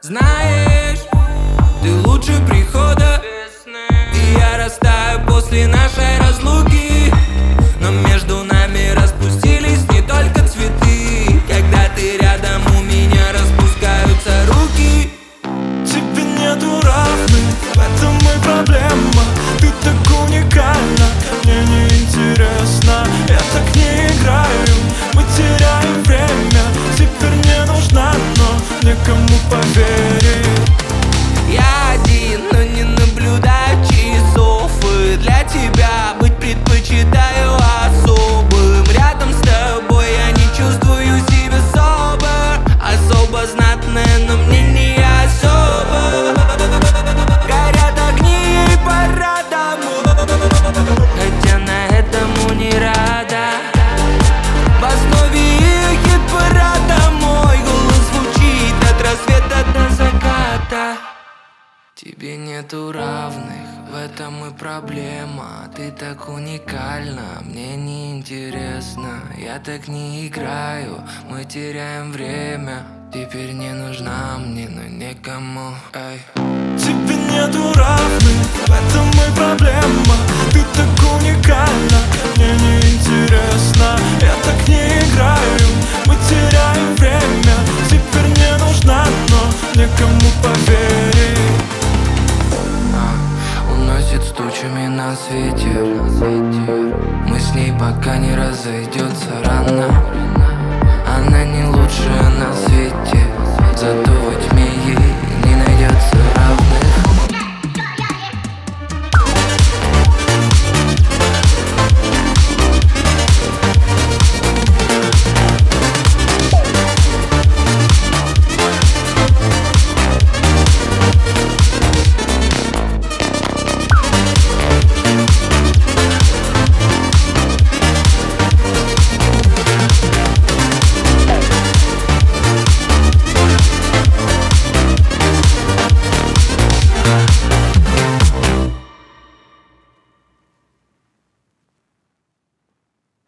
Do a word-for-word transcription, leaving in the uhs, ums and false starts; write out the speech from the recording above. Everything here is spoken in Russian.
Знаешь, ты лучше прихода весны, и я растаю после нашей разлуки. Но между нами распустились не только цветы. Когда ты рядом, у меня распускаются руки. Тебе нету равных, в этом и проблема. Ты так уникальна, мне не интересно. Я так не играю, мы теряем время. Теперь не нужна, но некому поверить. Я один, но не наблюдаю часов, и для тебя быть предпочитаю особым. Рядом с тобой я не чувствую себя собой. Особо знатная, но мне не особо. Горят огни и пора домой, хотя на этому не рада. В основе их хит-парад домой. Голос звучит от рассвета до заката. Тебе нету равных, в этом и проблема. Ты так уникальна, мне не интересно. Я так не играю, мы теряем время. Теперь не нужна мне, но никому. Эй. Тебе нету равных, в этом и проблема. Ты так уникальна, мне не интересно. Я так не играю, мы теряем время. Теперь не нужна, но некому поверить. Уносит с тучами нас ветер. Мы с ней пока не разойдется рано.